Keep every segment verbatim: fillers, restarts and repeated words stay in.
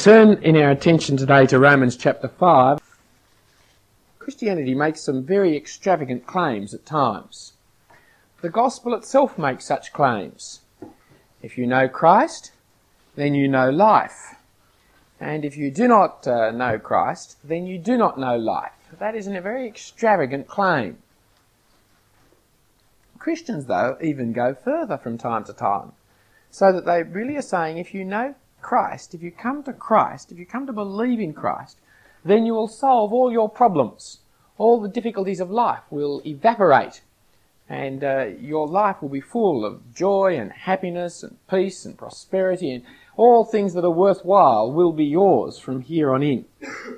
turn in our attention today to Romans chapter five. Christianity makes some very extravagant claims at times. The gospel itself makes such claims. If you know Christ, then you know life. And if you do not uh, know Christ, then you do not know life. That is a very extravagant claim. Christians, though, even go further from time to time, so that they really are saying if you know Christ, if you come to Christ, if you come to believe in Christ, then you will solve all your problems. All the difficulties of life will evaporate, and uh, your life will be full of joy and happiness and peace and prosperity, and all things that are worthwhile will be yours from here on in.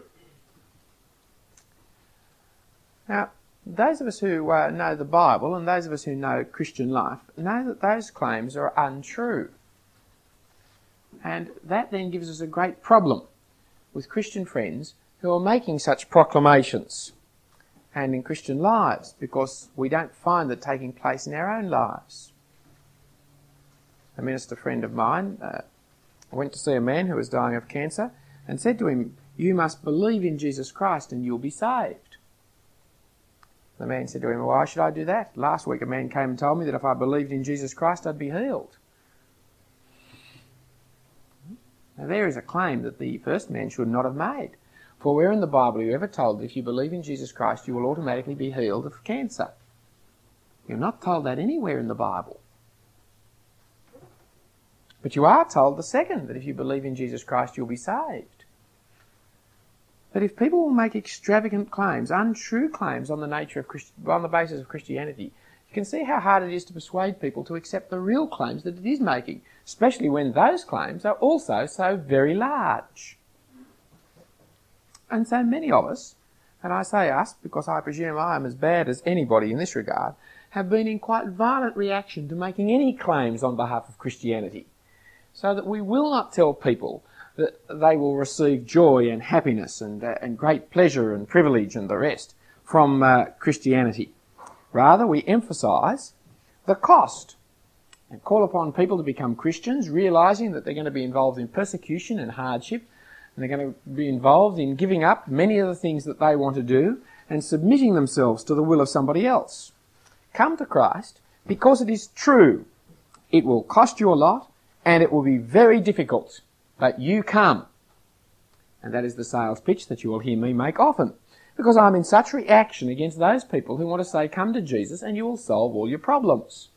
Now, those of us who uh, know the Bible and those of us who know Christian life know that those claims are untrue. And that then gives us a great problem with Christian friends who are making such proclamations and in Christian lives, because we don't find that taking place in our own lives. A minister friend of mine uh, went to see a man who was dying of cancer and said to him, "You must believe in Jesus Christ and you'll be saved." The man said to him, "Why should I do that? Last week a man came and told me that if I believed in Jesus Christ I'd be healed." Now there is a claim that the first man should not have made. For where in the Bible are you ever told that if you believe in Jesus Christ you will automatically be healed of cancer? You're not told that anywhere in the Bible. But you are told the second, that if you believe in Jesus Christ you'll be saved. But if people will make extravagant claims, untrue claims on the nature of Christ- on the basis of Christianity, you can see how hard it is to persuade people to accept the real claims that it is making, especially when those claims are also so very large. And so many of us, and I say us because I presume I am as bad as anybody in this regard, have been in quite violent reaction to making any claims on behalf of Christianity, so that we will not tell people that they will receive joy and happiness and, uh, and great pleasure and privilege and the rest from uh, Christianity. Rather, we emphasise the cost and call upon people to become Christians, realising that they're going to be involved in persecution and hardship, and they're going to be involved in giving up many of the things that they want to do and submitting themselves to the will of somebody else. Come to Christ because it is true. It will cost you a lot and it will be very difficult, but you come. And that is the sales pitch that you will hear me make often, because I'm in such reaction against those people who want to say, come to Jesus and you will solve all your problems.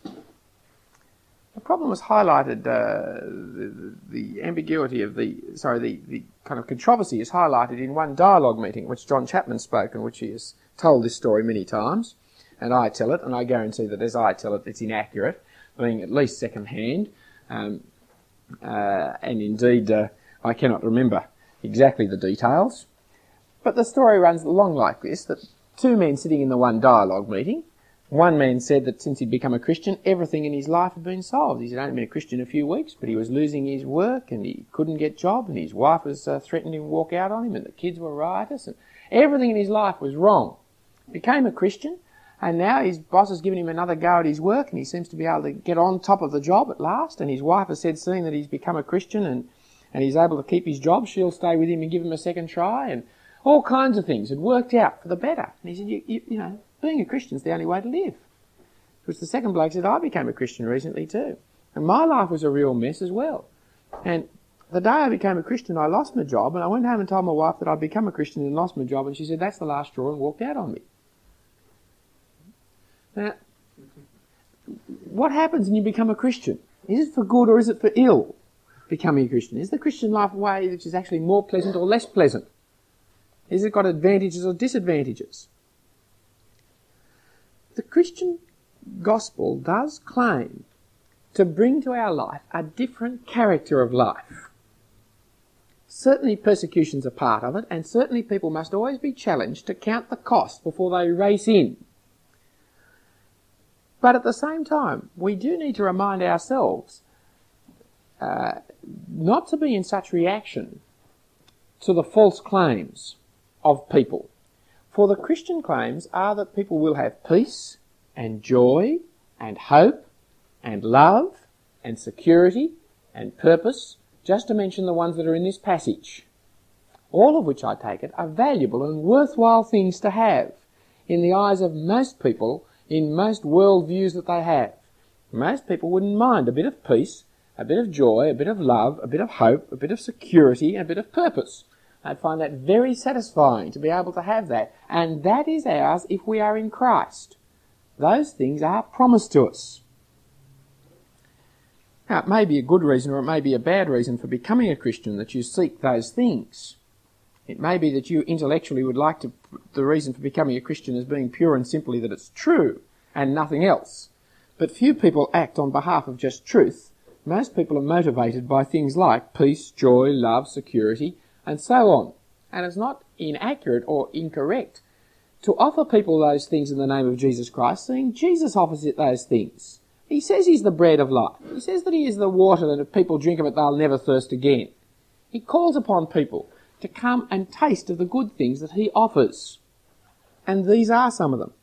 The problem was highlighted, uh, the, the ambiguity of the, sorry, the, the kind of controversy is highlighted in one dialogue meeting which John Chapman spoke, in which he has told this story many times, and I tell it, and I guarantee that as I tell it, it's inaccurate, being at least second-hand, um, uh, and indeed uh, I cannot remember exactly the details. But the story runs along like this, that two men sitting in the one dialogue meeting, one man said that since he'd become a Christian, everything in his life had been solved. He'd only been a Christian a few weeks, but he was losing his work and he couldn't get a job, and his wife was uh, threatening to walk out on him, and the kids were riotous, and everything in his life was wrong. Became a Christian, and now his boss has given him another go at his work, and he seems to be able to get on top of the job at last, and his wife has said, seeing that he's become a Christian and, and he's able to keep his job, she'll stay with him and give him a second try, and all kinds of things had worked out for the better. And he said, you, you, you know, being a Christian's the only way to live. Which the second bloke said, I became a Christian recently too. And my life was a real mess as well. And the day I became a Christian, I lost my job, and I went home and told my wife that I'd become a Christian and lost my job, and she said, that's the last straw, and walked out on me. Now, what happens when you become a Christian? Is it for good or is it for ill, becoming a Christian? Is the Christian life a way which is actually more pleasant or less pleasant? Has it got advantages or disadvantages? The Christian gospel does claim to bring to our life a different character of life. Certainly persecution's a part of it, and certainly people must always be challenged to count the cost before they race in. But at the same time, we do need to remind ourselves uh, not to be in such reaction to the false claims of people. For the Christian claims are that people will have peace and joy and hope and love and security and purpose just to mention the ones that are in this passage, all of which, I take it, are valuable and worthwhile things to have in the eyes of most people, in most world views that they have. Most people wouldn't mind a bit of peace, a bit of joy, a bit of love, a bit of hope, a bit of security, and a bit of purpose. I'd find that very satisfying to be able to have that. And that is ours if we are in Christ. Those things are promised to us. Now, it may be a good reason or it may be a bad reason for becoming a Christian that you seek those things. It may be that you intellectually would like to, the reason for becoming a Christian as being pure and simply that it's true and nothing else. But few people act on behalf of just truth. Most people are motivated by things like peace, joy, love, security, and so on. And it's not inaccurate or incorrect to offer people those things in the name of Jesus Christ, seeing Jesus offers it those things. He says he's the bread of life. He says that he is the water that if people drink of it, they'll never thirst again. He calls upon people to come and taste of the good things that he offers. And these are some of them.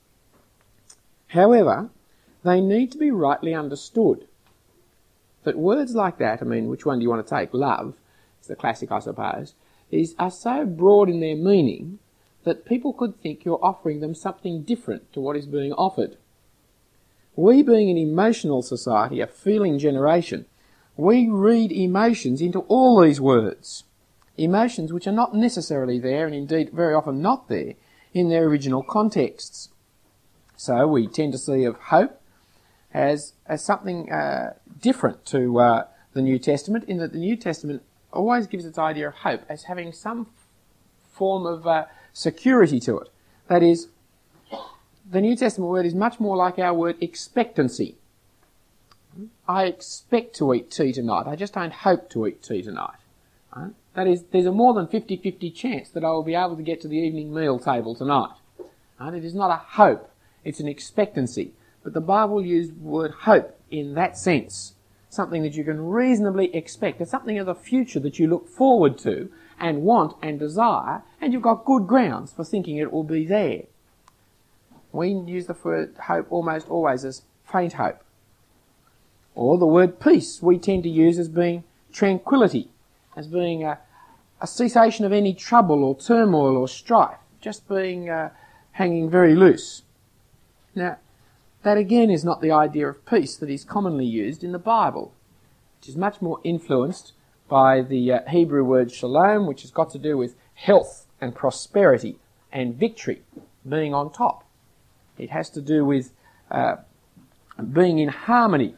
However, they need to be rightly understood. That words like that, I mean, which one do you want to take? Love, it's the classic, I suppose, is, are so broad in their meaning that people could think you're offering them something different to what is being offered. We, being an emotional society, a feeling generation, we read emotions into all these words. Emotions which are not necessarily there, and indeed very often not there, in their original contexts. So we tend to see of hope as, as something uh, different to uh, the New Testament, in that the New Testament always gives its idea of hope as having some form of uh, security to it. That is, the New Testament word is much more like our word expectancy. I expect to eat tea tonight. I just don't hope to eat tea tonight. Right? That is, there's a more than fifty-fifty chance that I will be able to get to the evening meal table tonight. Right? It is not a hope, it's an expectancy. But the Bible used the word hope in that sense. Something that you can reasonably expect. It's something of the future that you look forward to and want and desire, and you've got good grounds for thinking it will be there. We use the word hope almost always as faint hope. Or the word peace we tend to use as being tranquility, as being a, a cessation of any trouble or turmoil or strife, just being uh, hanging very loose. Now, that again is not the idea of peace that is commonly used in the Bible, which is much more influenced by the uh, Hebrew word shalom, which has got to do with health and prosperity and victory, being on top. It has to do with uh, being in harmony,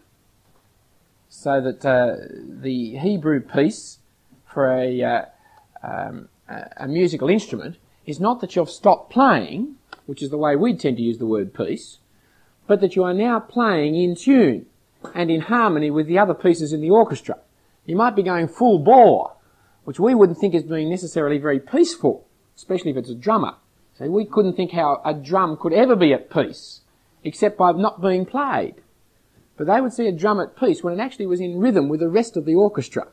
so that uh, the Hebrew piece for a, uh, um, a musical instrument is not that you've stopped playing, which is the way we tend to use the word piece, but that you are now playing in tune and in harmony with the other pieces in the orchestra. You might be going full bore, which we wouldn't think as being necessarily very peaceful, especially if it's a drummer. So we couldn't think how a drum could ever be at peace, except by not being played. But they would see a drum at peace when it actually was in rhythm with the rest of the orchestra,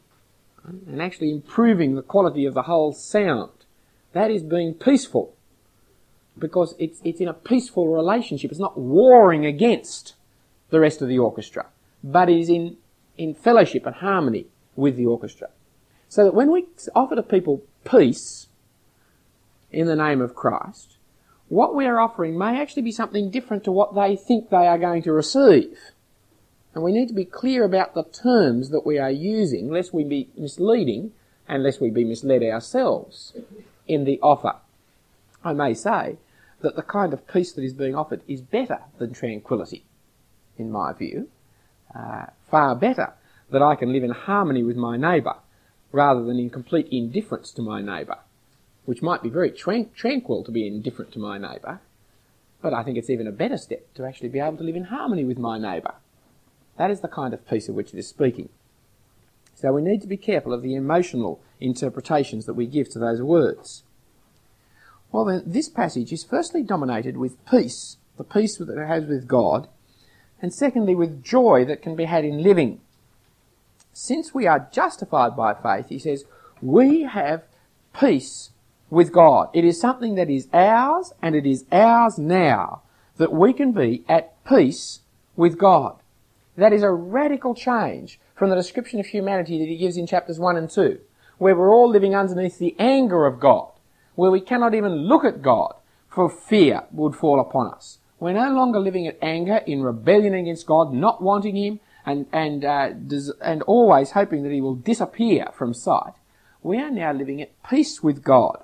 and actually improving the quality of the whole sound. That is being peaceful, because it's, it's in a peaceful relationship. It's not warring against the rest of the orchestra, but is in, in fellowship and harmony with the orchestra. So that when we offer to people peace in the name of Christ, what we are offering may actually be something different to what they think they are going to receive. And we need to be clear about the terms that we are using, lest we be misleading and lest we be misled ourselves in the offer. I may say that the kind of peace that is being offered is better than tranquility, in my view. Uh, far better that I can live in harmony with my neighbour rather than in complete indifference to my neighbour, which might be very tran- tranquil to be indifferent to my neighbour, but I think it's even a better step to actually be able to live in harmony with my neighbour. That is the kind of peace of which it is speaking. So we need to be careful of the emotional interpretations that we give to those words. Well then, this passage is firstly dominated with peace, the peace that it has with God, and secondly with joy that can be had in living. Since we are justified by faith, he says, we have peace with God. It is something that is ours, and it is ours now, that we can be at peace with God. That is a radical change from the description of humanity that he gives in chapters one and two, where we're all living underneath the anger of God, where we cannot even look at God, for fear would fall upon us. We're no longer living in anger, in rebellion against God, not wanting him, and and uh, des- and always hoping that he will disappear from sight. We are now living at peace with God.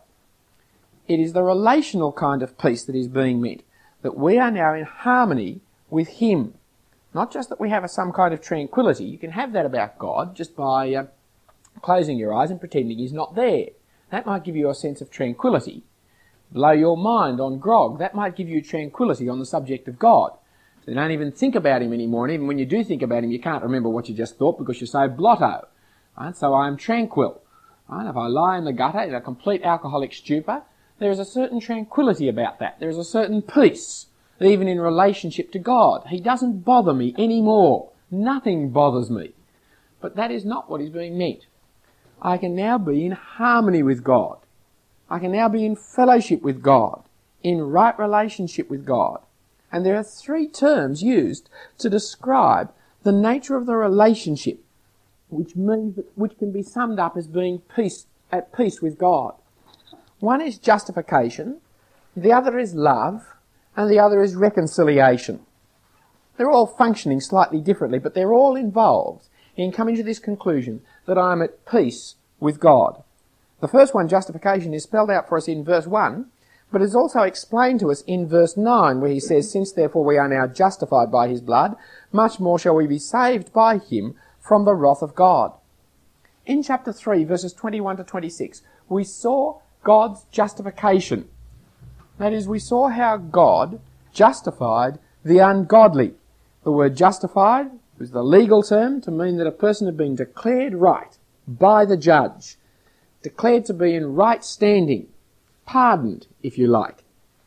It is the relational kind of peace that is being meant, that we are now in harmony with him. Not just that we have a, some kind of tranquility. You can have that about God just by uh, closing your eyes and pretending he's not there. That might give you a sense of tranquility. Blow your mind on grog. That might give you tranquility on the subject of God. So you don't even think about him anymore, and even when you do think about him, you can't remember what you just thought because you're so blotto. Right? So I am tranquil. Right? If I lie in the gutter in a complete alcoholic stupor, there is a certain tranquility about that. There is a certain peace, even in relationship to God. He doesn't bother me anymore. Nothing bothers me. But that is not what is being meant. I can now be in harmony with God. I can now be in fellowship with God, in right relationship with God. And there are three terms used to describe the nature of the relationship, which means that, which can be summed up as being peace, at peace with God. One is justification, the other is love, and the other is reconciliation. They're all functioning slightly differently, but they're all involved in coming to this conclusion that I am at peace with God. The first one, justification, is spelled out for us in verse one, but is also explained to us in verse nine, where he says, "Since therefore we are now justified by his blood, much more shall we be saved by him from the wrath of God." In chapter three, verses twenty-one to twenty-six, we saw God's justification. That is, we saw how God justified the ungodly. The word justified was the legal term to mean that a person had been declared right by the judge, declared to be in right standing, pardoned, if you like.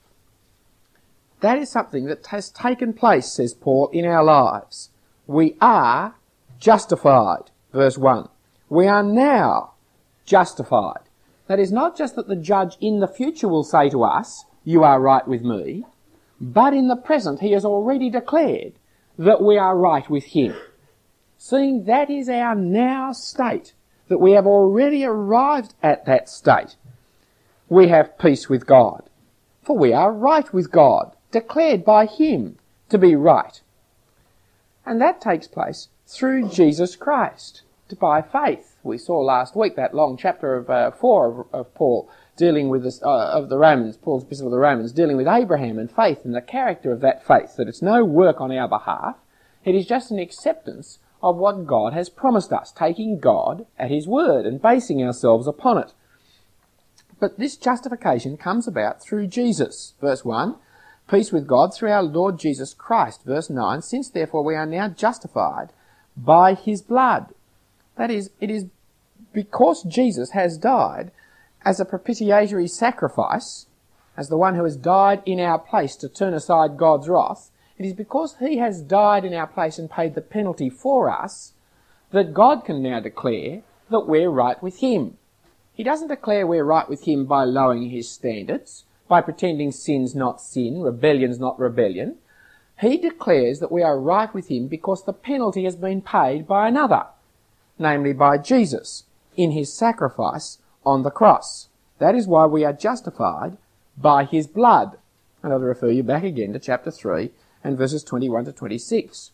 That is something that has taken place, says Paul, in our lives. We are justified, verse one. We are now justified. That is not just that the judge in the future will say to us, "You are right with me," but in the present he has already declared that we are right with him. Seeing that is our now state, that we have already arrived at that state, we have peace with God. For we are right with God, declared by him to be right. And that takes place through Jesus Christ, by faith. We saw last week that long chapter of uh, four of, of Paul dealing with this, uh, of the Romans, Paul's epistle of the Romans, dealing with Abraham and faith and the character of that faith, that it's no work on our behalf. It is just an acceptance of what God has promised us, taking God at his word and basing ourselves upon it. But this justification comes about through Jesus. Verse one, peace with God through our Lord Jesus Christ. Verse nine, since therefore we are now justified by his blood. That is, it is because Jesus has died as a propitiatory sacrifice, as the one who has died in our place to turn aside God's wrath. It is because he has died in our place and paid the penalty for us that God can now declare that we're right with him. He doesn't declare we're right with him by lowering his standards, by pretending sin's not sin, rebellion's not rebellion. He declares that we are right with him because the penalty has been paid by another, namely by Jesus, in his sacrifice on the cross. That is why we are justified by his blood. And I'll refer you back again to chapter three and verses twenty-one to twenty-six.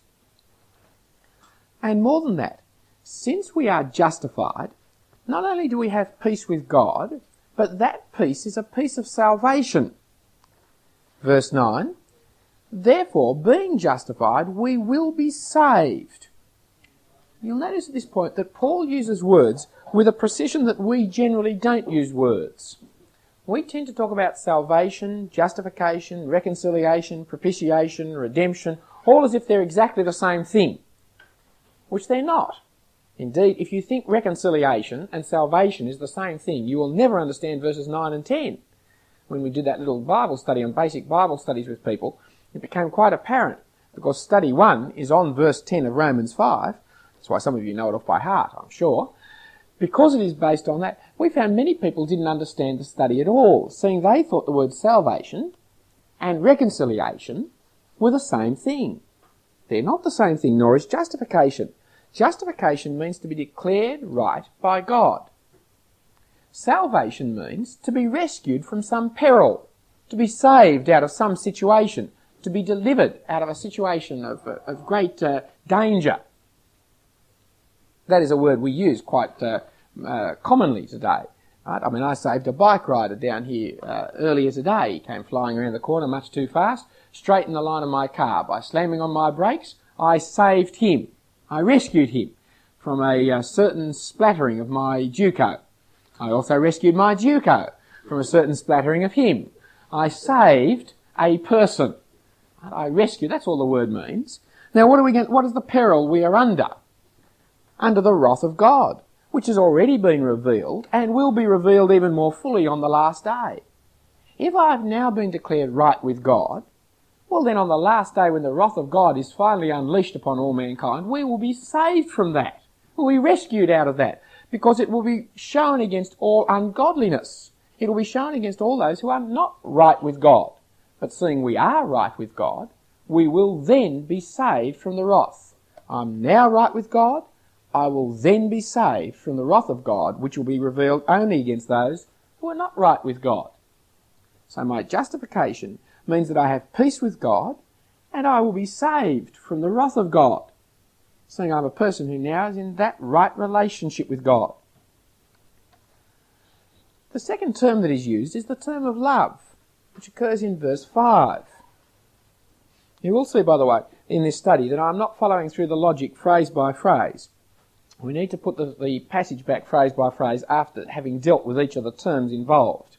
And more than that, since we are justified, not only do we have peace with God, but that peace is a peace of salvation. Verse nine, therefore, being justified, we will be saved. You'll notice at this point that Paul uses words with a precision that we generally don't use words. We tend to talk about salvation, justification, reconciliation, propitiation, redemption, all as if they're exactly the same thing, which they're not. Indeed, if you think reconciliation and salvation is the same thing, you will never understand verses nine and ten. When we did that little Bible study on basic Bible studies with people, it became quite apparent, because study one is on verse ten of Romans five. That's why some of you know it off by heart, I'm sure. Because it is based on that, we found many people didn't understand the study at all, seeing they thought the word salvation and reconciliation were the same thing. They're not the same thing, nor is justification. Justification means to be declared right by God. Salvation means to be rescued from some peril, to be saved out of some situation, to be delivered out of a situation of, of great uh, danger. That is a word we use quite uh, uh, commonly today. Right? I mean, I saved a bike rider down here uh, earlier today. He came flying around the corner much too fast, straight in the line of my car. By slamming on my brakes, I saved him. I rescued him from a uh, certain splattering of my Duco. I also rescued my Duco from a certain splattering of him. I saved a person. I rescued, that's all the word means. Now what are we going, what is the peril we are under? Under the wrath of God, which has already been revealed and will be revealed even more fully on the last day. If I have now been declared right with God, well then on the last day when the wrath of God is finally unleashed upon all mankind, we will be saved from that. We'll be rescued out of that, because it will be shown against all ungodliness. It will be shown against all those who are not right with God. But seeing we are right with God, we will then be saved from the wrath. I'm now right with God, I will then be saved from the wrath of God, which will be revealed only against those who are not right with God. So my justification means that I have peace with God, and I will be saved from the wrath of God, seeing I'm a person who now is in that right relationship with God. The second term that is used is the term of love, which occurs in verse five. You will see, by the way, in this study that I'm not following through the logic phrase by phrase. We need to put the, the passage back phrase by phrase after having dealt with each of the terms involved.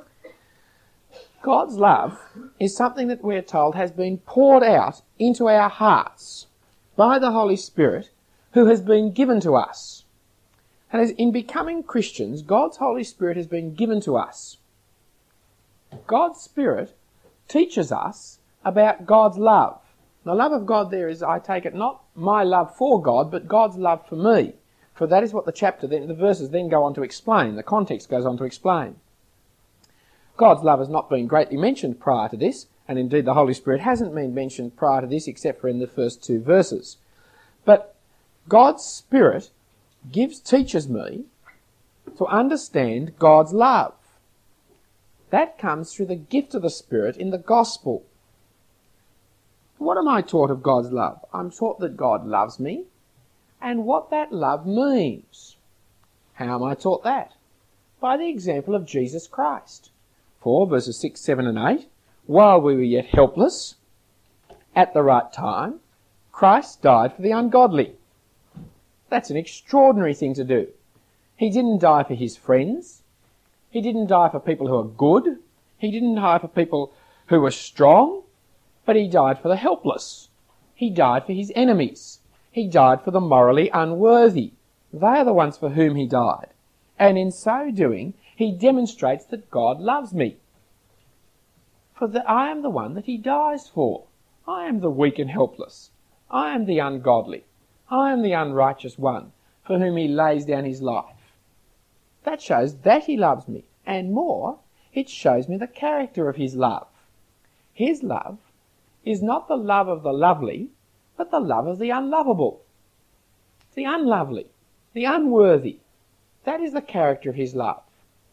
God's love is something that we're told has been poured out into our hearts by the Holy Spirit who has been given to us. And as in becoming Christians, God's Holy Spirit has been given to us. God's Spirit teaches us about God's love. The love of God there is, I take it, not my love for God, but God's love for me. For that is what the chapter, then, the verses then go on to explain. The context goes on to explain. God's love has not been greatly mentioned prior to this, and indeed the Holy Spirit hasn't been mentioned prior to this except for in the first two verses. But God's Spirit gives, teaches me to understand God's love. That comes through the gift of the Spirit in the gospel. What am I taught of God's love? I'm taught that God loves me and what that love means. How am I taught that? By the example of Jesus Christ. For, verses six, seven and eight, while we were yet helpless, at the right time, Christ died for the ungodly. That's an extraordinary thing to do. He didn't die for his friends. He didn't die for people who are good. He didn't die for people who were strong. But he died for the helpless. He died for his enemies. He died for the morally unworthy. They are the ones for whom he died. And in so doing, he demonstrates that God loves me. For that I am the one that he dies for. I am the weak and helpless. I am the ungodly. I am the unrighteous one for whom he lays down his life. That shows that he loves me. And more, it shows me the character of his love. His love is not the love of the lovely, but the love of the unlovable, the unlovely, the unworthy. That is the character of his love.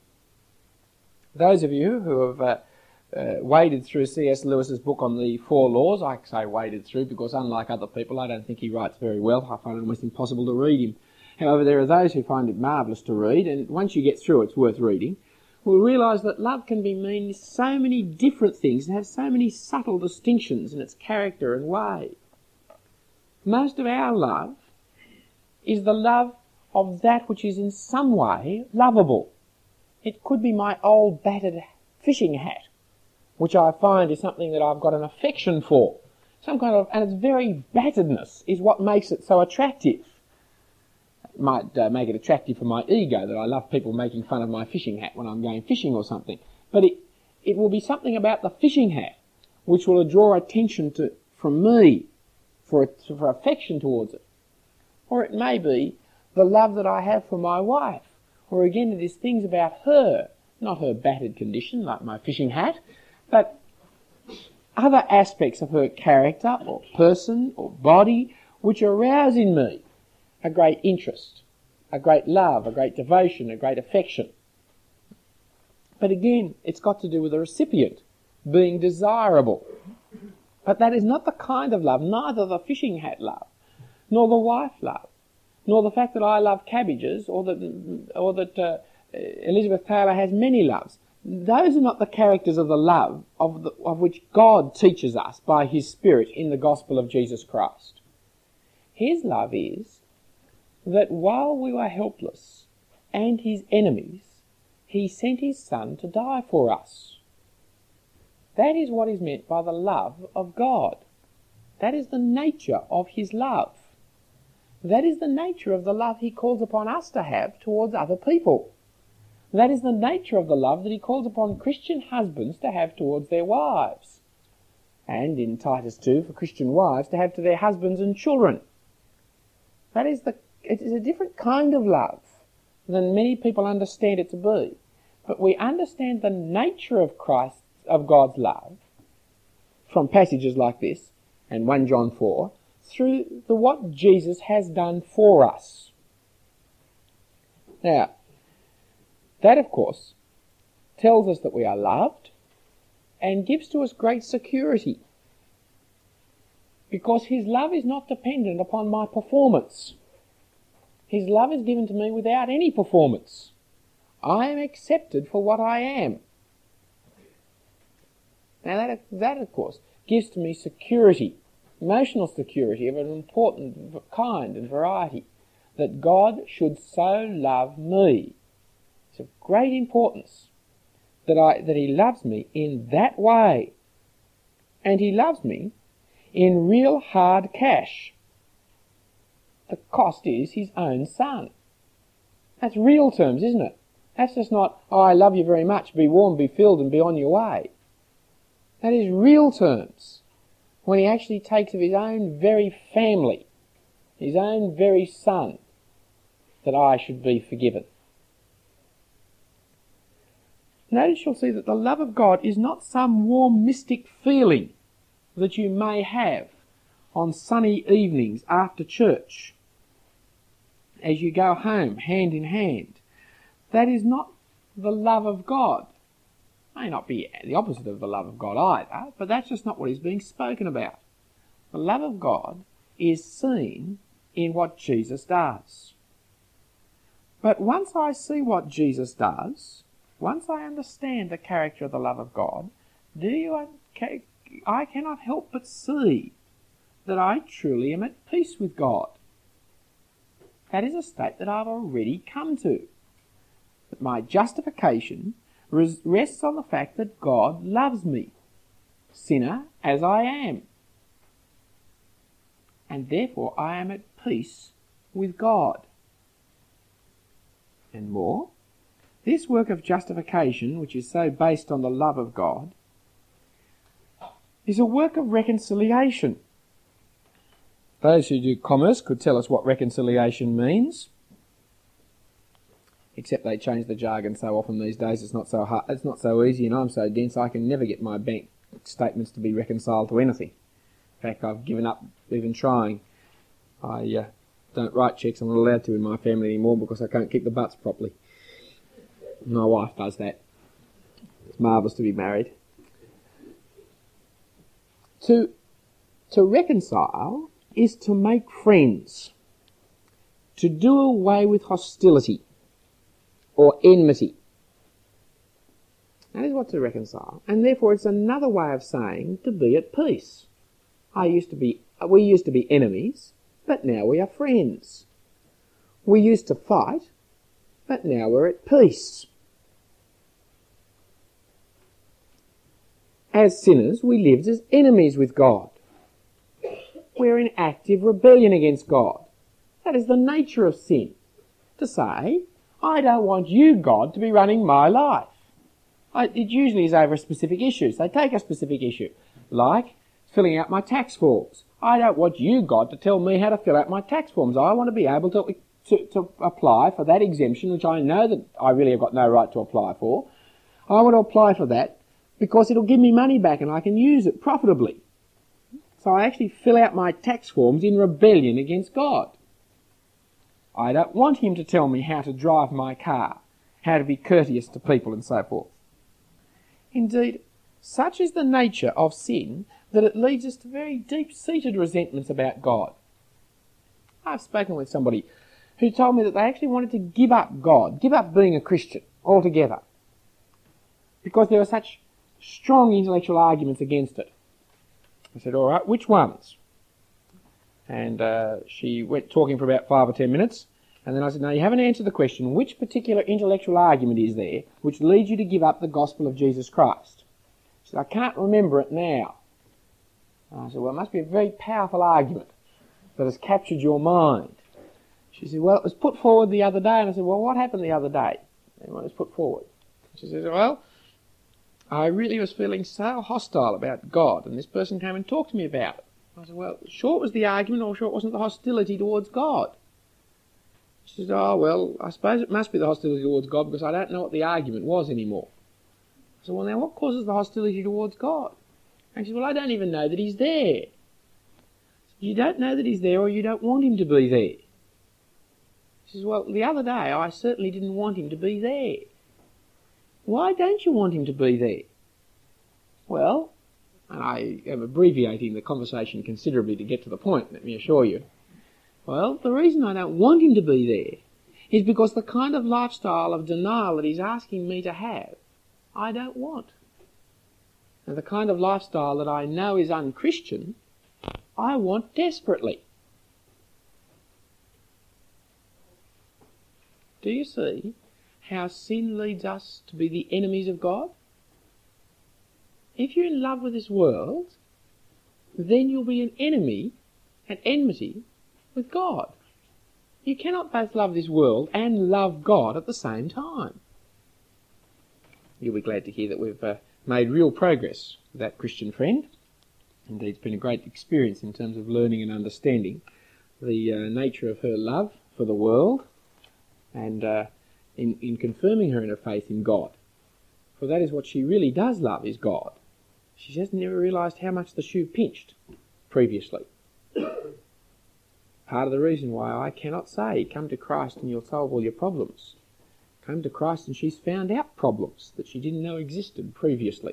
Those of you who have uh, uh, waded through C S Lewis's book on the Four Laws, I say waded through because unlike other people, I don't think he writes very well. I find it almost impossible to read him. However, there are those who find it marvellous to read, and once you get through, it's worth reading. We'll realise that love can be mean so many different things and have so many subtle distinctions in its character and way. Most of our love is the love of that which is in some way lovable. It could be my old battered fishing hat, which I find is something that I've got an affection for. Some kind of, and its very batteredness is what makes it so attractive. It might uh, make it attractive for my ego that I love people making fun of my fishing hat when I'm going fishing or something. But it, it will be something about the fishing hat which will draw attention to from me for, it, for affection towards it. Or it may be the love that I have for my wife. Or again, it is things about her, not her battered condition like my fishing hat, but other aspects of her character or person or body which arouse in me a great interest, a great love, a great devotion, a great affection. But again, it's got to do with the recipient being desirable. But that is not the kind of love, neither the fishing hat love, nor the wife love, nor the fact that I love cabbages, or that, or that uh, Elizabeth Taylor has many loves. Those are not the characters of the love of, the, of which God teaches us by His Spirit in the gospel of Jesus Christ. His love is that while we were helpless and His enemies, He sent His Son to die for us. That is what is meant by the love of God. That is the nature of His love. That is the nature of the love He calls upon us to have towards other people. That is the nature of the love that He calls upon Christian husbands to have towards their wives. And in Titus two, for Christian wives to have to their husbands and children. That is the, it is a different kind of love than many people understand it to be. But we understand the nature of Christ, of God's love, from passages like this, and First John four, through the what Jesus has done for us. Now, that, of course, tells us that we are loved and gives to us great security, because His love is not dependent upon my performance. His love is given to me without any performance. I am accepted for what I am. Now that, that of course, gives to me security, emotional security of an important kind and variety, that God should so love me. It's of great importance that I that He loves me in that way. And He loves me in real hard cash. The cost is His own Son. That's real terms, isn't it? That's just not, oh, I love you very much, be warm, be filled, and be on your way. That is real terms, when He actually takes of His own very family, His own very Son, that I should be forgiven. Notice you'll see that the love of God is not some warm mystic feeling that you may have on sunny evenings after church, as you go home hand in hand. That is not the love of God. It may not be the opposite of the love of God either, but that's just not what is being spoken about. The love of God is seen in what Jesus does. But once I see what Jesus does, once I understand the character of the love of God, do you? I cannot help but see that I truly am at peace with God. That is a state that I've already come to. That my justification rests on the fact that God loves me, sinner as I am. And therefore I am at peace with God. And more, this work of justification, which is so based on the love of God, is a work of reconciliation. Those who do commerce could tell us what reconciliation means, except they change the jargon so often these days. It's not so hard, it's not so easy, and I'm so dense I can never get my bank statements to be reconciled to anything. In fact, I've given up even trying. I uh, don't write cheques. I'm not allowed to in my family anymore because I can't keep the butts properly. My wife does that. It's marvellous to be married. To, to reconcile is to make friends, to do away with hostility or enmity. That is what to reconcile. And therefore it's another way of saying to be at peace. I used to be, we used to be enemies, but now we are friends. We used to fight, but now we're at peace. As sinners, we lived as enemies with God. We're in active rebellion against God. That is the nature of sin. To say, I don't want you, God, to be running my life. I, it usually is over specific issues. They take a specific issue, like filling out my tax forms. I don't want you, God, to tell me how to fill out my tax forms. I want to be able to, to, to apply for that exemption, which I know that I really have got no right to apply for. I want to apply for that because it'll give me money back and I can use it profitably. So I actually fill out my tax forms in rebellion against God. I don't want him to tell me how to drive my car, how to be courteous to people and so forth. Indeed, such is the nature of sin that it leads us to very deep-seated resentments about God. I've spoken with somebody who told me that they actually wanted to give up God, give up being a Christian altogether, because there were such strong intellectual arguments against it. I said, all right, which ones? And uh, she went talking for about five or ten minutes, and then I said, no, you haven't answered the question, which particular intellectual argument is there which leads you to give up the gospel of Jesus Christ? She said, I can't remember it now. And I said, well, it must be a very powerful argument that has captured your mind. She said, well, it was put forward the other day. And I said, well, what happened the other day? And what was put forward? She said, well, I really was feeling so hostile about God, and this person came and talked to me about it. I said, well, sure it was the argument, or sure it wasn't the hostility towards God. She said, oh, well, I suppose it must be the hostility towards God because I don't know what the argument was anymore. I said, well, now what causes the hostility towards God? And she said, well, I don't even know that he's there. You don't know that he's there, or you don't want him to be there. She says, well, the other day I certainly didn't want him to be there. Why don't you want him to be there? Well, and I am abbreviating the conversation considerably to get to the point, let me assure you. Well, the reason I don't want him to be there is because the kind of lifestyle of denial that he's asking me to have, I don't want. And the kind of lifestyle that I know is unchristian, I want desperately. Do you see how sin leads us to be the enemies of God? If you're in love with this world, then you'll be an enemy, an enmity with God. You cannot both love this world and love God at the same time. You'll be glad to hear that we've uh, made real progress with that Christian friend. Indeed, it's been a great experience in terms of learning and understanding the uh, nature of her love for the world, and uh, in, in confirming her in her faith in God. For that is what she really does love, is God. She just never realised how much the shoe pinched previously. Part of the reason why I cannot say, come to Christ and you'll solve all your problems. Come to Christ and she's found out problems that she didn't know existed previously.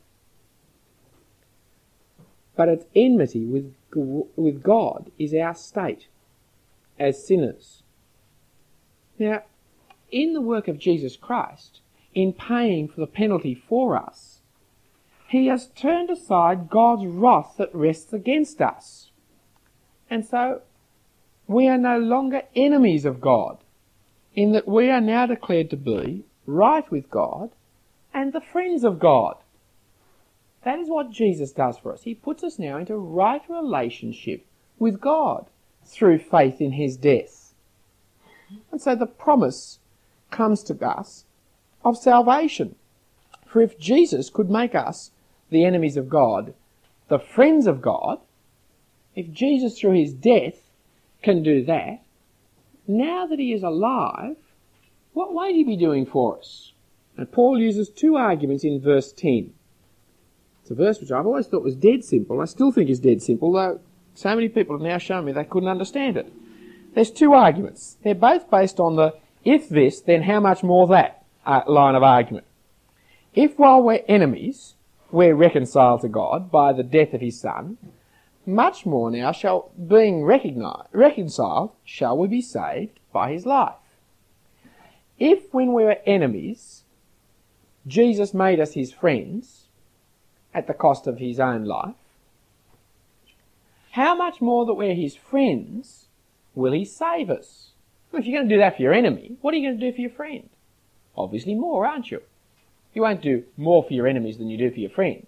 But its enmity with, with God is our state as sinners. Now, in the work of Jesus Christ, in paying for the penalty for us, he has turned aside God's wrath that rests against us. And so, we are no longer enemies of God, in that we are now declared to be right with God and the friends of God. That is what Jesus does for us. He puts us now into right relationship with God through faith in his death. And so the promise comes to us of salvation. For if Jesus could make us, the enemies of God, the friends of God, if Jesus through his death can do that, now that he is alive, what might he be doing for us? And Paul uses two arguments in verse ten. It's a verse which I've always thought was dead simple. I still think is dead simple, though so many people have now shown me they couldn't understand it. There's two arguments. They're both based on the if this, then how much more that uh, line of argument. If while we're enemies, we're reconciled to God by the death of his Son, much more now shall, being reconciled, shall we be saved by his life. If when we were enemies, Jesus made us his friends at the cost of his own life, how much more that we're his friends will he save us? Well, if you're going to do that for your enemy, what are you going to do for your friend? Obviously more, aren't you? You won't do more for your enemies than you do for your friends.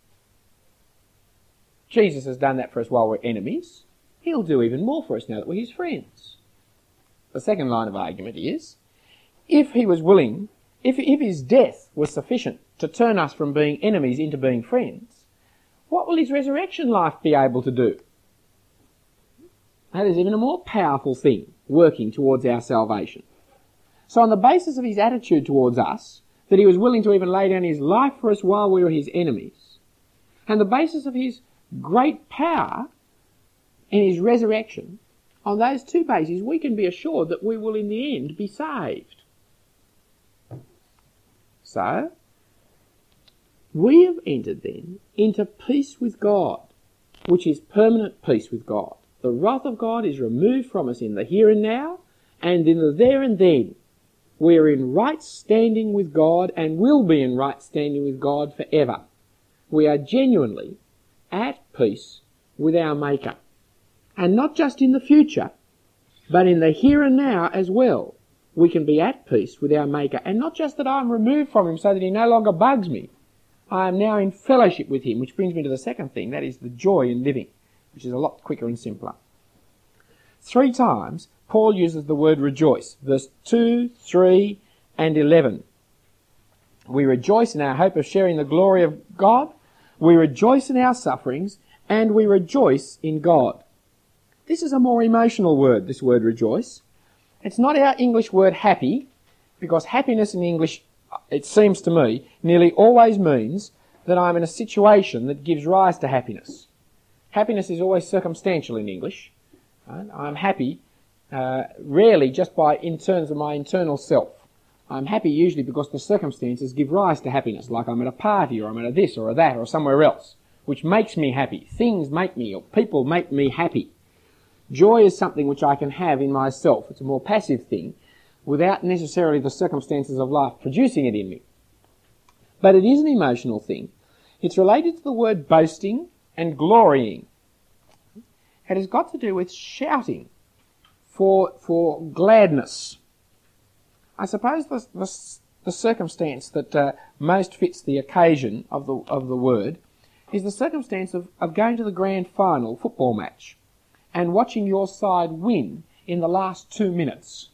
Jesus has done that for us while we're enemies. He'll do even more for us now that we're his friends. The second line of argument is, if he was willing, if, if his death was sufficient to turn us from being enemies into being friends, what will his resurrection life be able to do? That is even a more powerful thing working towards our salvation. So on the basis of his attitude towards us, that he was willing to even lay down his life for us while we were his enemies, and the basis of his great power in his resurrection, On those two bases, we can be assured that we will in the end be saved. So, we have entered then into peace with God, which is permanent peace with God. The wrath of God is removed from us in the here and now, and in the there and then. We are in right standing with God and will be in right standing with God forever. We are genuinely at peace with our Maker. And not just in the future, but in the here and now as well. We can be at peace with our Maker. And not just that I'm removed from him so that he no longer bugs me. I am now in fellowship with him, which brings me to the second thing, that is the joy in living, which is a lot quicker and simpler. Three times, Paul uses the word rejoice. Verse two, three, and eleven. We rejoice in our hope of sharing the glory of God. We rejoice in our sufferings, and we rejoice in God. This is a more emotional word, this word rejoice. It's not our English word happy, because happiness in English, it seems to me, nearly always means that I'm in a situation that gives rise to happiness. Happiness is always circumstantial in English. Right? I'm happy uh, rarely just by in terms of my internal self. I'm happy usually because the circumstances give rise to happiness, like I'm at a party or I'm at a this or a that or somewhere else, which makes me happy. Things make me, or people make me happy. Joy is something which I can have in myself. It's a more passive thing without necessarily the circumstances of life producing it in me. But it is an emotional thing. It's related to the word boasting and glorying. It has got to do with shouting for, for gladness. I suppose the, the, the circumstance that uh, most fits the occasion of the, of the word is the circumstance of, of going to the grand final football match and watching your side win in the last two minutes.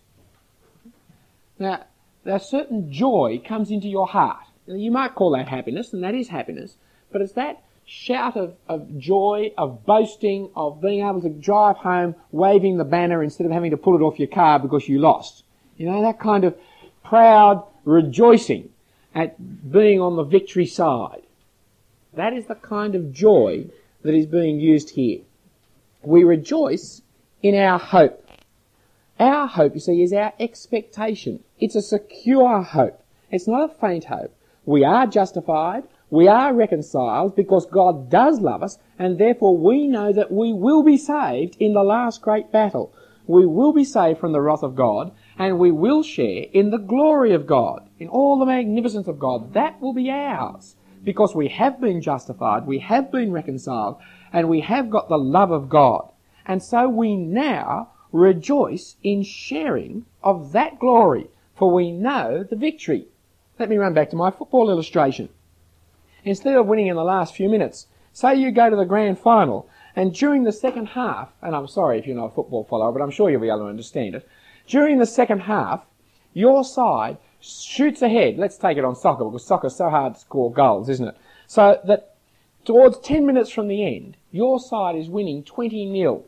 Now, a certain joy comes into your heart. You might call that happiness, and that is happiness, but it's that shout of, of joy, of boasting, of being able to drive home waving the banner instead of having to pull it off your car because you lost. You know, that kind of proud rejoicing at being on the victory side. That is the kind of joy that is being used here. We rejoice in our hope. Our hope, you see, is our expectation. It's a secure hope. It's not a faint hope. We are justified. We are reconciled because God does love us, and therefore we know that we will be saved in the last great battle. We will be saved from the wrath of God, and we will share in the glory of God, in all the magnificence of God. That will be ours because we have been justified, we have been reconciled, and we have got the love of God. And so we now rejoice in sharing of that glory, for we know the victory. Let me run back to my football illustration. Instead of winning in the last few minutes, say you go to the grand final, and during the second half, and I'm sorry if you're not a football follower, but I'm sure you'll be able to understand it, during the second half, your side shoots ahead. Let's take it on soccer, because soccer's so hard to score goals, isn't it? So that towards ten minutes from the end, your side is winning twenty nil.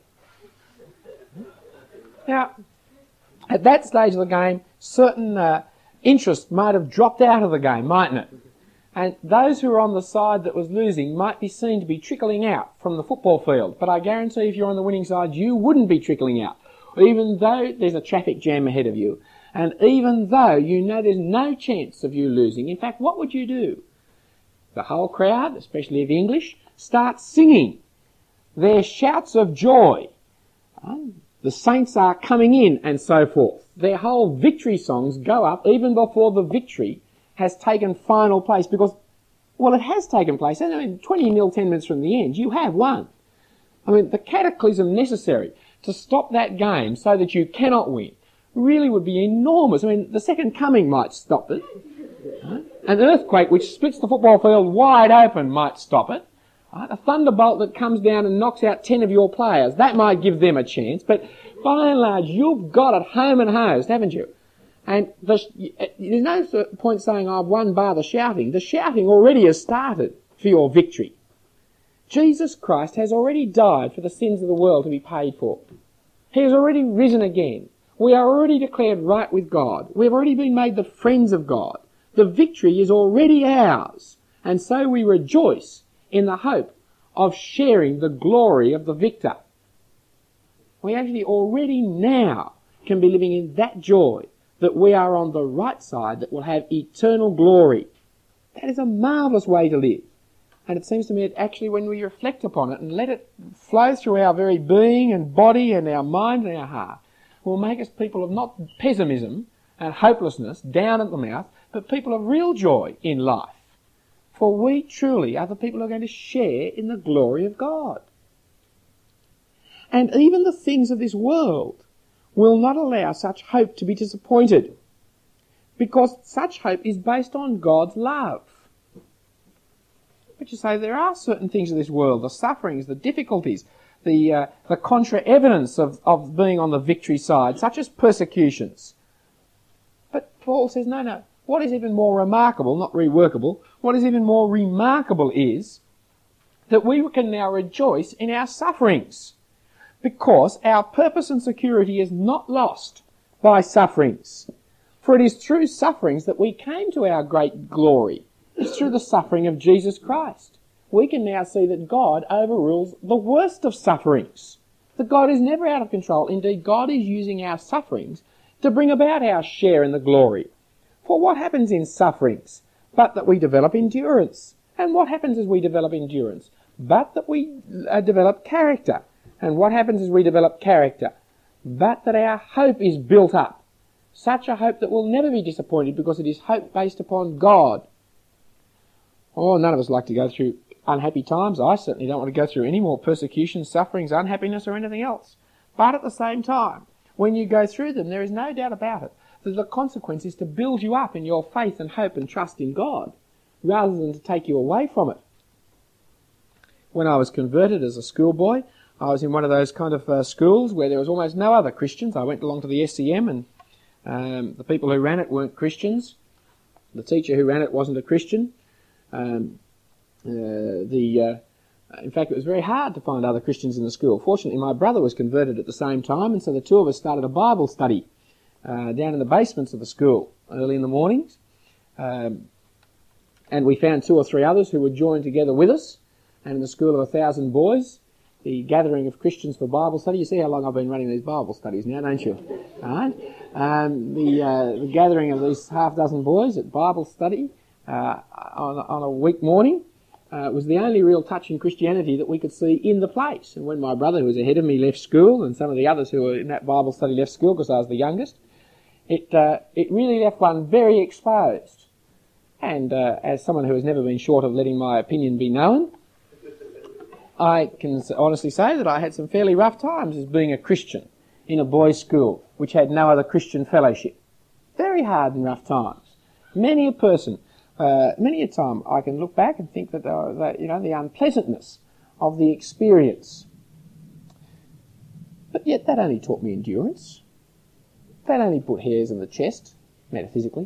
Now, at that stage of the game, certain uh, interest might have dropped out of the game, mightn't it? And those who are on the side that was losing might be seen to be trickling out from the football field. But I guarantee if you're on the winning side, you wouldn't be trickling out, even though there's a traffic jam ahead of you. And even though you know there's no chance of you losing. In fact, what would you do? The whole crowd, especially of English, starts singing their shouts of joy. The saints are coming in and so forth. Their whole victory songs go up even before the victory has taken final place, because, well, it has taken place. I mean, twenty nil, ten minutes from the end, you have won. I mean, the cataclysm necessary to stop that game so that you cannot win really would be enormous. I mean, the second coming might stop it. Right? An earthquake which splits the football field wide open might stop it. Right? A thunderbolt that comes down and knocks out ten of your players, that might give them a chance. But by and large, you've got it home and hosed, haven't you? And the, there's no point saying, I've won bar the shouting. The shouting already has started for your victory. Jesus Christ has already died for the sins of the world to be paid for. He has already risen again. We are already declared right with God. We have already been made the friends of God. The victory is already ours. And so we rejoice in the hope of sharing the glory of the victor. We actually already now can be living in that joy that we are on the right side, that will have eternal glory. That is a marvellous way to live. And it seems to me that actually when we reflect upon it and let it flow through our very being and body and our mind and our heart, will make us people of not pessimism and hopelessness, down at the mouth, but people of real joy in life. For we truly are the people who are going to share in the glory of God. And even the things of this world will not allow such hope to be disappointed, because such hope is based on God's love. But you say there are certain things of this world, the sufferings, the difficulties, the uh, the contra-evidence of, of being on the victory side, such as persecutions. But Paul says, no, no, what is even more remarkable, not reworkable, what is even more remarkable is that we can now rejoice in our sufferings, because our purpose and security is not lost by sufferings. For it is through sufferings that we came to our great glory. It's through the suffering of Jesus Christ. We can now see that God overrules the worst of sufferings. That God is never out of control. Indeed, God is using our sufferings to bring about our share in the glory. For what happens in sufferings? But that we develop endurance. And what happens as we develop endurance? But that we uh, develop character. And what happens as we develop character? But that our hope is built up. Such a hope that will never be disappointed, because it is hope based upon God. Oh, none of us like to go through unhappy times. I certainly don't want to go through any more persecution, sufferings, unhappiness or anything else. But at the same time, when you go through them, there is no doubt about it that the consequence is to build you up in your faith and hope and trust in God, rather than to take you away from it. When I was converted as a schoolboy, I was in one of those kind of uh, schools where there was almost no other Christians. I went along to the S C M, and um, the people who ran it weren't Christians. The teacher who ran it wasn't a Christian. Um, uh, the uh, in fact, it was very hard to find other Christians in the school. Fortunately, my brother was converted at the same time, and so the two of us started a Bible study uh, down in the basements of the school early in the mornings. Um, and we found two or three others who would join together with us. And in the school of a thousand boys, the gathering of Christians for Bible study. You see how long I've been running these Bible studies now, don't you? All right. Um, the, uh, the gathering of these half dozen boys at Bible study uh, on, on a week morning uh, was the only real touch in Christianity that we could see in the place. And when my brother, who was ahead of me, left school, and some of the others who were in that Bible study left school because I was the youngest, it uh, it really left one very exposed. And uh, as someone who has never been short of letting my opinion be known, I can honestly say that I had some fairly rough times as being a Christian in a boys' school which had no other Christian fellowship. Very hard and rough times. Many a person, uh, many a time I can look back and think that, uh, that, you know, the unpleasantness of the experience. But yet that only taught me endurance. That only put hairs in the chest, metaphysically.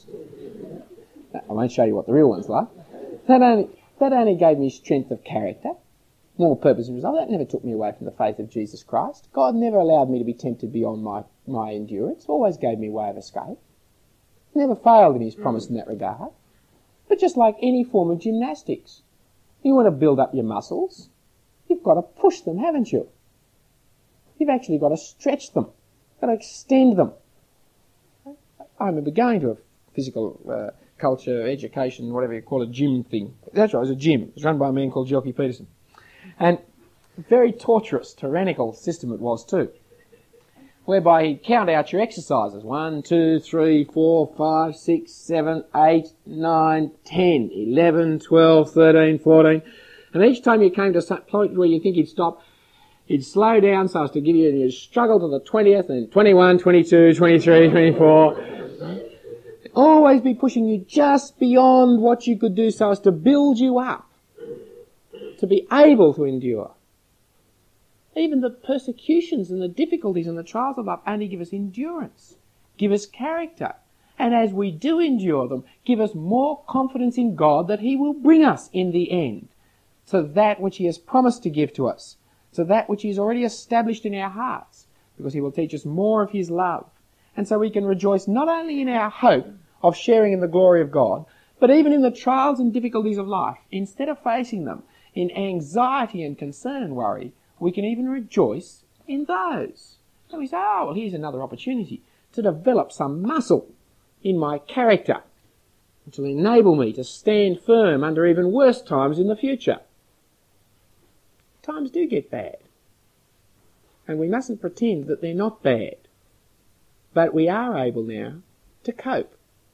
I won't show you what the real one's like. That only, that only gave me strength of character. More purpose and result. That never took me away from the faith of Jesus Christ. God never allowed me to be tempted beyond my, my endurance. Always gave me a way of escape. Never failed in his promise in that regard. But just like any form of gymnastics, you want to build up your muscles, you've got to push them, haven't you? You've actually got to stretch them, got to extend them. I remember going to a physical uh, culture, education, whatever you call it, gym thing. That's right, it was a gym. It was run by a man called Jelky Peterson. And very torturous, tyrannical system it was too, whereby he'd count out your exercises. One, two, three, four, five, six, seven, eight, nine, ten, eleven, twelve, thirteen, fourteen. And each time you came to some point where you think he'd stop, he'd slow down so as to give you, and you'd struggle to the twentieth, and twenty-one, twenty-two, twenty-three, twenty-four. Always be pushing you just beyond what you could do so as to build you up, to be able to endure. Even the persecutions and the difficulties and the trials of life only give us endurance, give us character. And as we do endure them, give us more confidence in God that he will bring us in the end to that which he has promised to give to us, to that which he has already established in our hearts, because he will teach us more of his love. And so we can rejoice not only in our hope of sharing in the glory of God, but even in the trials and difficulties of life. Instead of facing them in anxiety and concern and worry, we can even rejoice in those. So we say, oh, well, here's another opportunity to develop some muscle in my character, which will enable me to stand firm under even worse times in the future. Times do get bad, and we mustn't pretend that they're not bad, but we are able now to cope.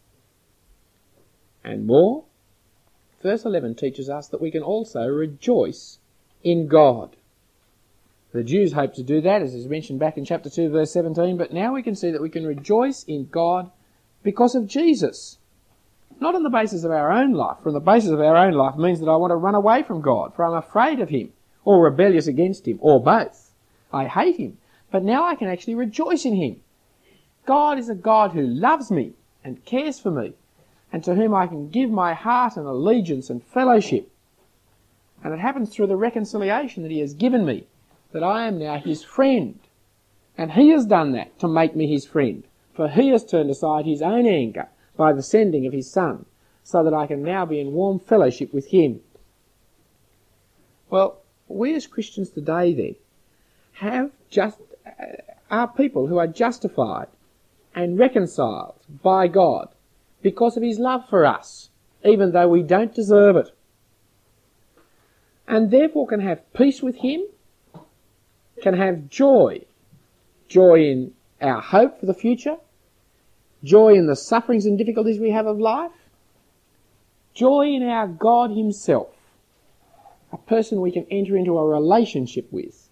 And more, verse eleven teaches us that we can also rejoice in God. The Jews hoped to do that, as is mentioned back in chapter two, verse seventeen, but now we can see that we can rejoice in God because of Jesus. Not on the basis of our own life, for on the basis of our own life means that I want to run away from God, for I'm afraid of him, or rebellious against him, or both. I hate him, but now I can actually rejoice in him. God is a God who loves me and cares for me, and to whom I can give my heart and allegiance and fellowship. And it happens through the reconciliation that he has given me, that I am now his friend. And he has done that to make me his friend, for he has turned aside his own anger by the sending of his Son, so that I can now be in warm fellowship with him. Well, we as Christians today then have just uh, are people who are justified and reconciled by God because of his love for us, even though we don't deserve it. And therefore can have peace with him, can have joy, joy in our hope for the future, joy in the sufferings and difficulties we have of life, joy in our God himself, a person we can enter into a relationship with.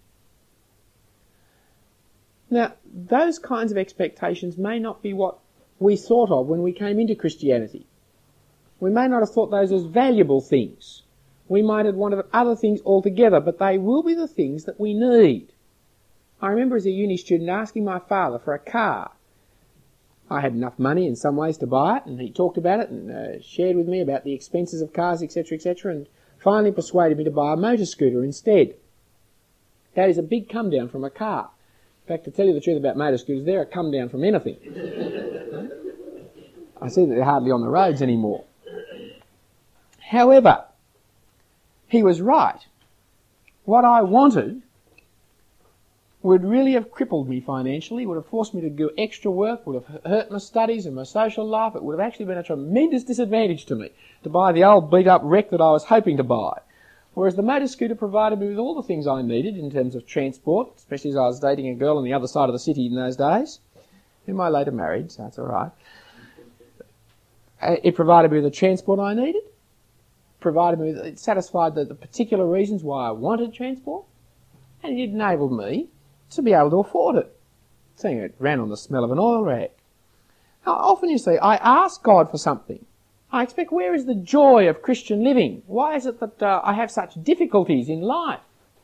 Now, those kinds of expectations may not be what we thought of when we came into Christianity. We may not have thought those as valuable things. We might have wanted other things altogether, but they will be the things that we need. I remember as a uni student asking my father for a car. I had enough money in some ways to buy it, and he talked about it and uh, shared with me about the expenses of cars, et cetera, et cetera, and finally persuaded me to buy a motor scooter instead. That is a big come down from a car. In fact, to tell you the truth about motor scooters, they're a come down from anything. I see that they're hardly on the roads anymore. However, he was right. What I wanted would really have crippled me financially, would have forced me to do extra work, would have hurt my studies and my social life. It would have actually been a tremendous disadvantage to me to buy the old beat-up wreck that I was hoping to buy. Whereas the motor scooter provided me with all the things I needed in terms of transport, especially as I was dating a girl on the other side of the city in those days, whom I later married, so that's all right. It provided me with the transport I needed, provided me with, it satisfied the, the particular reasons why I wanted transport, and it enabled me to be able to afford it, seeing it ran on the smell of an oil rag. Now, often you see, I ask God for something. I expect, where is the joy of Christian living? Why is it that uh, I have such difficulties in life?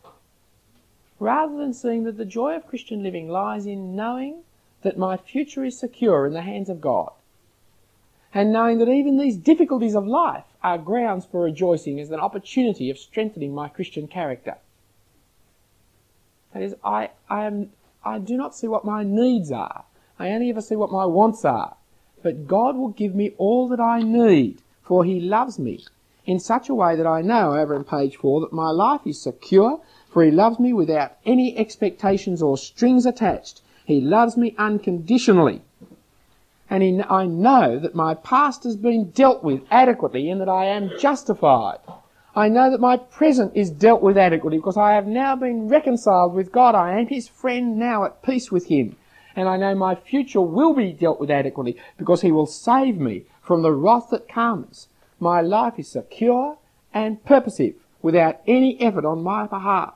Rather than seeing that the joy of Christian living lies in knowing that my future is secure in the hands of God, and knowing that even these difficulties of life are grounds for rejoicing as an opportunity of strengthening my Christian character. That is, I, I, am, I do not see what my needs are. I only ever see what my wants are. But God will give me all that I need, for he loves me in such a way that I know, over in page four, that my life is secure, for he loves me without any expectations or strings attached. He loves me unconditionally. And he, I know that my past has been dealt with adequately and that I am justified. I know that my present is dealt with adequately because I have now been reconciled with God. I am his friend now, at peace with him. And I know my future will be dealt with adequately because he will save me from the wrath that comes. My life is secure and purposive without any effort on my behalf.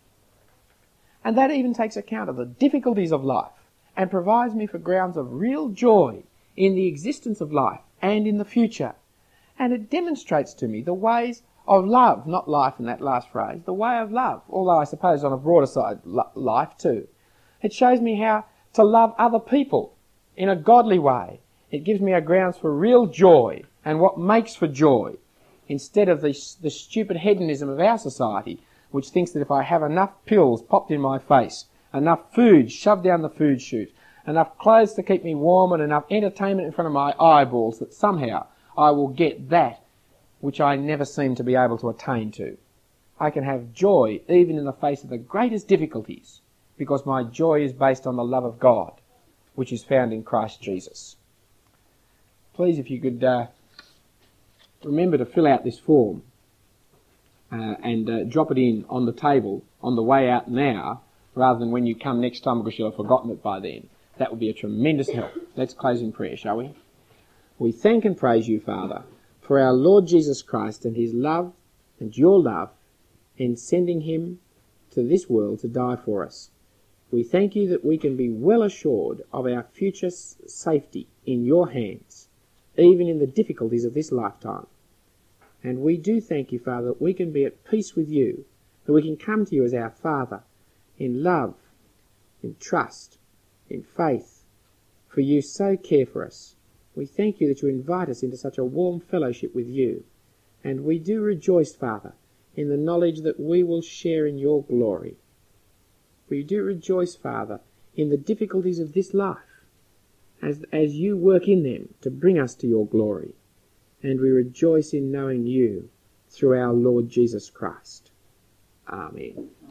And that even takes account of the difficulties of life and provides me for grounds of real joy in the existence of life and in the future. And it demonstrates to me the ways of love, not life in that last phrase, the way of love, although I suppose on a broader side, life too. It shows me how to love other people in a godly way. It gives me a grounds for real joy and what makes for joy, instead of the, the stupid hedonism of our society, which thinks that if I have enough pills popped in my face, enough food shoved down the food chute, enough clothes to keep me warm, and enough entertainment in front of my eyeballs, that somehow I will get that which I never seem to be able to attain to. I can have joy even in the face of the greatest difficulties because my joy is based on the love of God, which is found in Christ Jesus. Please, if you could uh, remember to fill out this form uh, and uh, drop it in on the table on the way out now, rather than when you come next time because you'll have forgotten it by then. That would be a tremendous help. Let's close in prayer, shall we? We thank and praise you, Father, for our Lord Jesus Christ and his love and your love in sending him to this world to die for us. We thank you that we can be well assured of our future safety in your hands, even in the difficulties of this lifetime. And we do thank you, Father, that we can be at peace with you, that we can come to you as our Father in love, in trust, in faith, for you so care for us. We thank you that you invite us into such a warm fellowship with you, and we do rejoice, Father, in the knowledge that we will share in your glory. We do rejoice, Father, in the difficulties of this life, as, as you work in them to bring us to your glory, and we rejoice in knowing you through our Lord Jesus Christ. Amen.